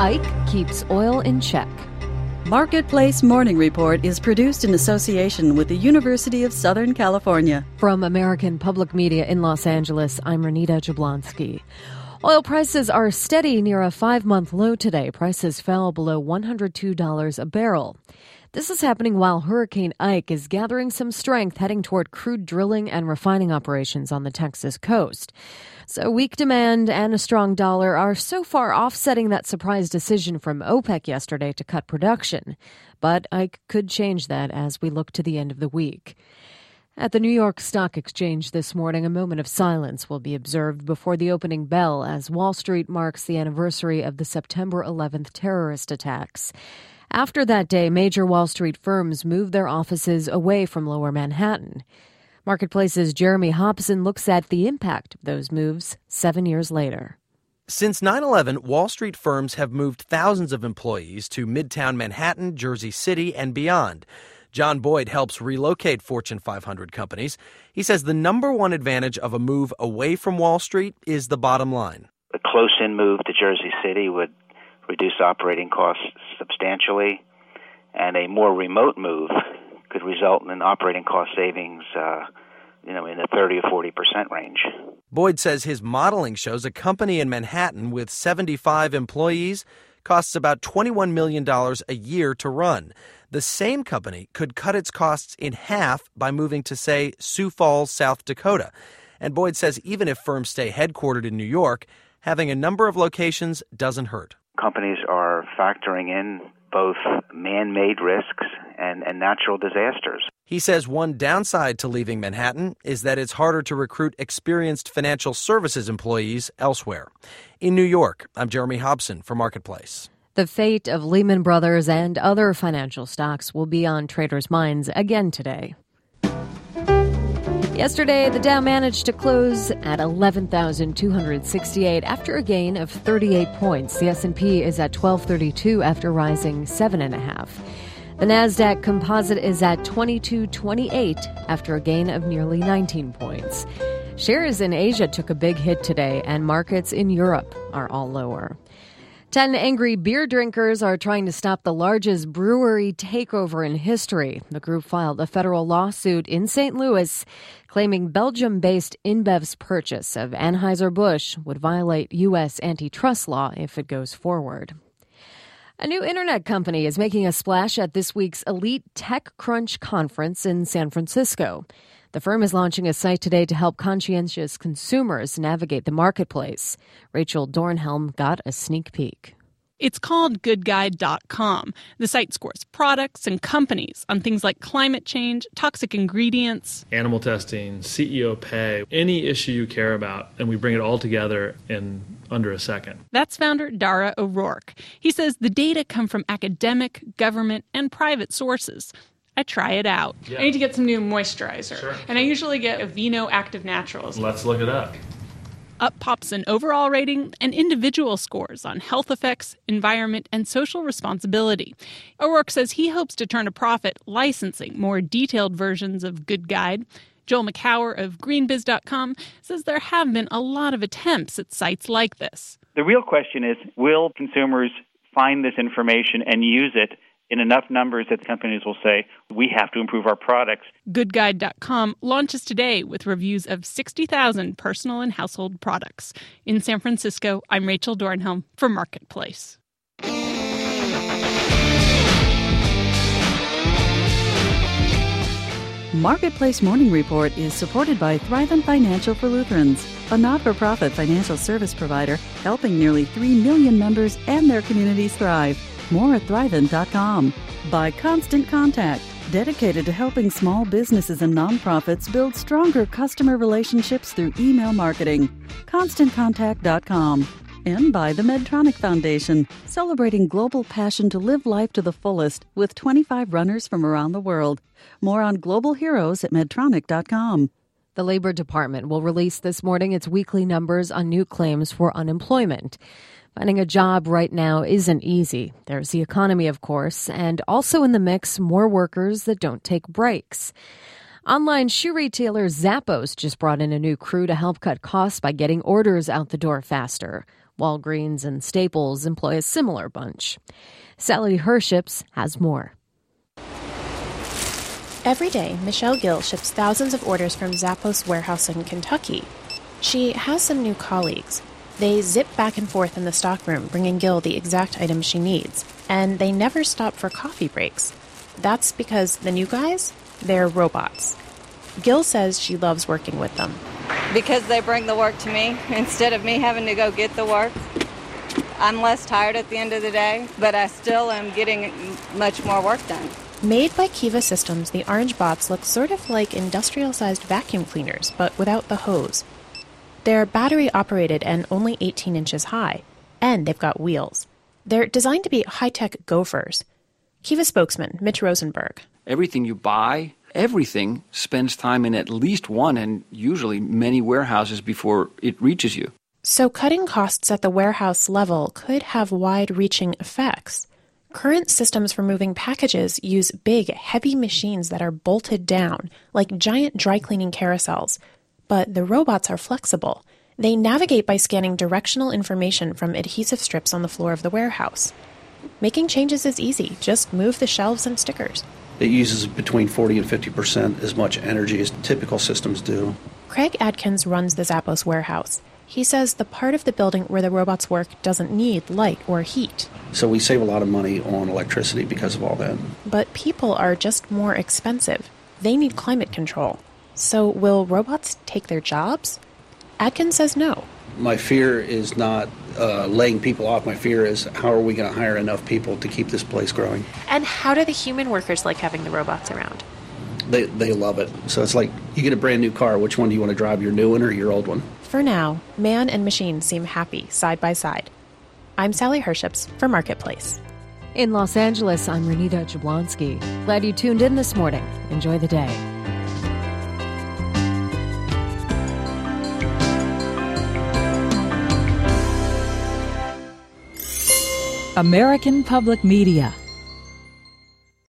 Ike keeps oil in check. Marketplace Morning Report is produced in association with the University of Southern California. From American Public Media in Los Angeles, I'm Renita Jablonski. Oil prices are steady near a 5-month low today. Prices fell below $102 a barrel. This is happening while Hurricane Ike is gathering some strength heading toward crude drilling and refining operations on the Texas coast. So weak demand and a strong dollar are so far offsetting that surprise decision from OPEC yesterday to cut production. But Ike could change that as we look to the end of the week. At the New York Stock Exchange this morning, a moment of silence will be observed before the opening bell as Wall Street marks the anniversary of the September 11th terrorist attacks. After that day, major Wall Street firms moved their offices away from Lower Manhattan. Marketplace's Jeremy Hobson looks at the impact of those moves 7 years later. Since 9/11, Wall Street firms have moved thousands of employees to Midtown Manhattan, Jersey City, and beyond. John Boyd helps relocate Fortune 500 companies. He says the number one advantage of a move away from Wall Street is the bottom line. A close-in move to Jersey City would reduce operating costs substantially, and a more remote move could result in operating cost savings in the 30 or 40% range. Boyd says his modeling shows a company in Manhattan with 75 employees costs about $21 million a year to run. The same company could cut its costs in half by moving to, say, Sioux Falls, South Dakota. And Boyd says even if firms stay headquartered in New York, having a number of locations doesn't hurt. Companies are factoring in both man-made risks and natural disasters. He says one downside to leaving Manhattan is that it's harder to recruit experienced financial services employees elsewhere. In New York, I'm Jeremy Hobson for Marketplace. The fate of Lehman Brothers and other financial stocks will be on traders' minds again today. Yesterday, the Dow managed to close at 11,268 after a gain of 38 points. The S&P is at 1232 after rising 7.5. The Nasdaq Composite is at 2228 after a gain of nearly 19 points. Shares in Asia took a big hit today, and markets in Europe are all lower. 10 angry beer drinkers are trying to stop the largest brewery takeover in history. The group filed a federal lawsuit in St. Louis claiming Belgium-based InBev's purchase of Anheuser-Busch would violate U.S. antitrust law if it goes forward. A new internet company is making a splash at this week's Elite TechCrunch conference in San Francisco. The firm is launching a site today to help conscientious consumers navigate the marketplace. Rachel Dornhelm got a sneak peek. It's called GoodGuide.com. The site scores products and companies on things like climate change, toxic ingredients, animal testing, CEO pay, any issue you care about, and we bring it all together in under a second. That's founder Dara O'Rourke. He says the data come from academic, government, and private sources. I try it out. Yeah. I need to get some new moisturizer. Sure. And I usually get Aveeno Active Naturals. Let's look it up. Up pops an overall rating and individual scores on health effects, environment, and social responsibility. O'Rourke says he hopes to turn a profit licensing more detailed versions of Good Guide. Joel McCower of GreenBiz.com says there have been a lot of attempts at sites like this. The real question is, will consumers find this information and use it in enough numbers that the companies will say, we have to improve our products? GoodGuide.com launches today with reviews of 60,000 personal and household products. In San Francisco, I'm Rachel Dornhelm for Marketplace. Marketplace Morning Report is supported by Thrivent Financial for Lutherans, a not-for-profit financial service provider helping nearly 3 million members and their communities thrive. More at Thrivent.com. By Constant Contact, dedicated to helping small businesses and nonprofits build stronger customer relationships through email marketing. ConstantContact.com. And by the Medtronic Foundation, celebrating global passion to live life to the fullest with 25 runners from around the world. More on global heroes at Medtronic.com. The Labor Department will release this morning its weekly numbers on new claims for unemployment. Finding a job right now isn't easy. There's the economy, of course, and also in the mix, more workers that don't take breaks. Online shoe retailer Zappos just brought in a new crew to help cut costs by getting orders out the door faster. Walgreens and Staples employ a similar bunch. Sally Herships has more. Every day, Michelle Gill ships thousands of orders from Zappos warehouse in Kentucky. She has some new colleagues. They zip back and forth in the stockroom, bringing Gill the exact items she needs. And they never stop for coffee breaks. That's because the new guys, they're robots. Gill says she loves working with them. Because they bring the work to me instead of me having to go get the work. I'm less tired at the end of the day, but I still am getting much more work done. Made by Kiva Systems, the orange bots look sort of like industrial-sized vacuum cleaners, but without the hose. They're battery-operated and only 18 inches high, and they've got wheels. They're designed to be high-tech gophers. Kiva spokesman Mitch Rosenberg. Everything you buy, everything spends time in at least one and usually many warehouses before it reaches you. So cutting costs at the warehouse level could have wide-reaching effects. Current systems for moving packages use big, heavy machines that are bolted down, like giant dry-cleaning carousels. But the robots are flexible. They navigate by scanning directional information from adhesive strips on the floor of the warehouse. Making changes is easy. Just move the shelves and stickers. It uses between 40 and 50% as much energy as typical systems do. Craig Adkins runs the Zappos warehouse. He says the part of the building where the robots work doesn't need light or heat. So we save a lot of money on electricity because of all that. But people are just more expensive. They need climate control. So will robots take their jobs? Adkins says no. My fear is not laying people off. My fear is how are we going to hire enough people to keep this place growing? And how do the human workers like having the robots around? They love it. So it's like you get a brand new car. Which one do you want to drive, your new one or your old one? For now, man and machine seem happy side by side. I'm Sally Herships for Marketplace. In Los Angeles, I'm Renita Jablonski. Glad you tuned in this morning. Enjoy the day. American Public Media